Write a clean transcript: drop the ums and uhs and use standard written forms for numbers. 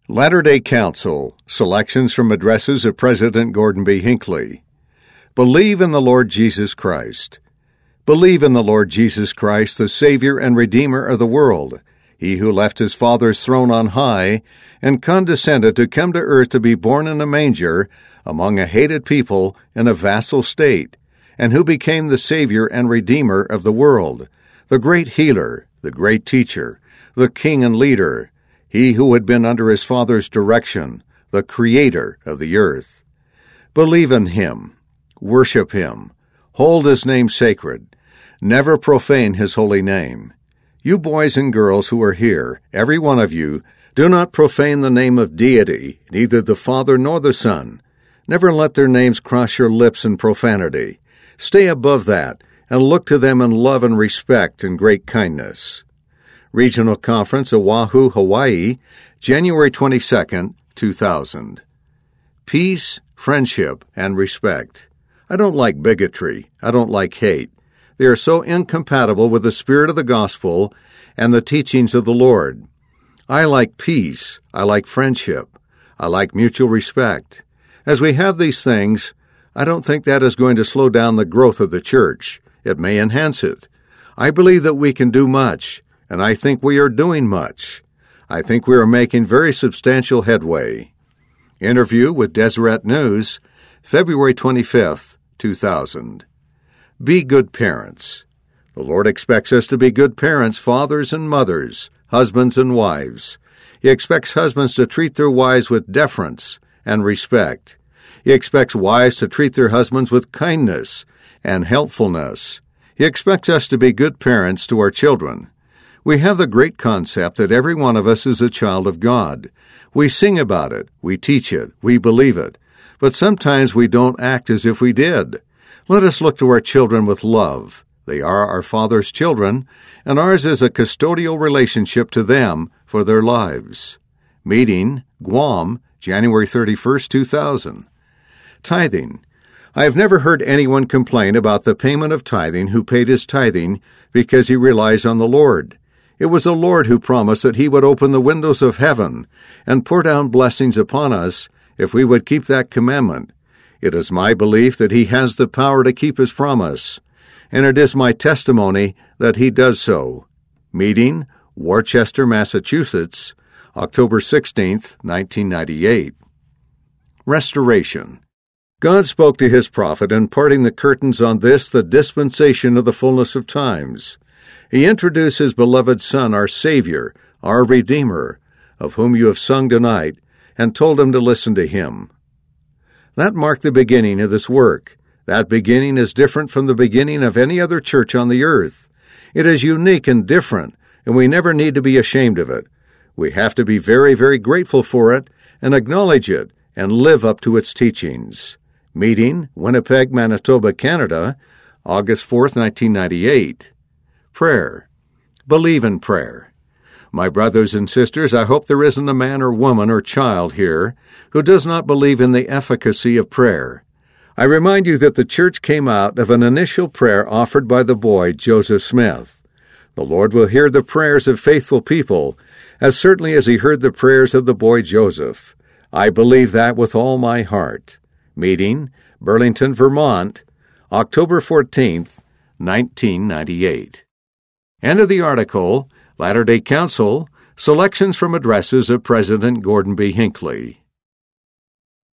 Latter-day Council, selections from addresses of President Gordon B. Hinckley. Believe in the Lord Jesus Christ. Believe in the Lord Jesus Christ, the Savior and Redeemer of the world, He who left His Father's throne on high and condescended to come to earth to be born in a manger among a hated people in a vassal state, and who became the Savior and Redeemer of the world, the great healer, the great teacher, the king and leader, He who had been under His Father's direction, the Creator of the earth. Believe in Him. Worship Him. Hold His name sacred. Never profane His holy name. You boys and girls who are here, every one of you, do not profane the name of deity, neither the Father nor the Son. Never let their names cross your lips in profanity. Stay above that, and look to them in love and respect and great kindness. Regional Conference, Oahu, Hawaii, January 22, 2000. Peace, friendship, and respect. I don't like bigotry. I don't like hate. They are so incompatible with the spirit of the gospel and the teachings of the Lord. I like peace. I like friendship. I like mutual respect. As we have these things, I don't think that is going to slow down the growth of the church. It may enhance it. I believe that we can do much, and I think we are doing much. I think we are making very substantial headway. Interview with Deseret News, February 25, 2000. Be good parents. The Lord expects us to be good parents, fathers and mothers, husbands and wives. He expects husbands to treat their wives with deference and respect. He expects wives to treat their husbands with kindness and helpfulness. He expects us to be good parents to our children. We have the great concept that every one of us is a child of God. We sing about it, we teach it, we believe it, but sometimes we don't act as if we did. Let us look to our children with love. They are our Father's children, and ours is a custodial relationship to them for their lives. Meeting, Guam, January 31, 2000. Tithing. I have never heard anyone complain about the payment of tithing who paid his tithing because he relies on the Lord. It was the Lord who promised that He would open the windows of heaven and pour down blessings upon us if we would keep that commandment. It is my belief that He has the power to keep His promise, and it is my testimony that He does so. Meeting, Worcester, Massachusetts, October 16, 1998. Restoration. God spoke to His prophet in parting the curtains on this, the dispensation of the fullness of times. He introduced His beloved Son, our Savior, our Redeemer, of whom you have sung tonight, and told him to listen to Him. That marked the beginning of this work. That beginning is different from the beginning of any other church on the earth. It is unique and different, and we never need to be ashamed of it. We have to be very, very grateful for it and acknowledge it and live up to its teachings. Meeting, Winnipeg, Manitoba, Canada, August 4, 1998. Prayer. Believe in prayer. My brothers and sisters, I hope there isn't a man or woman or child here who does not believe in the efficacy of prayer. I remind you that the church came out of an initial prayer offered by the boy Joseph Smith. The Lord will hear the prayers of faithful people, as certainly as He heard the prayers of the boy Joseph. I believe that with all my heart. Meeting, Burlington, Vermont, October 14, 1998. End of the article. Latter-day Council, selections from addresses of President Gordon B. Hinckley.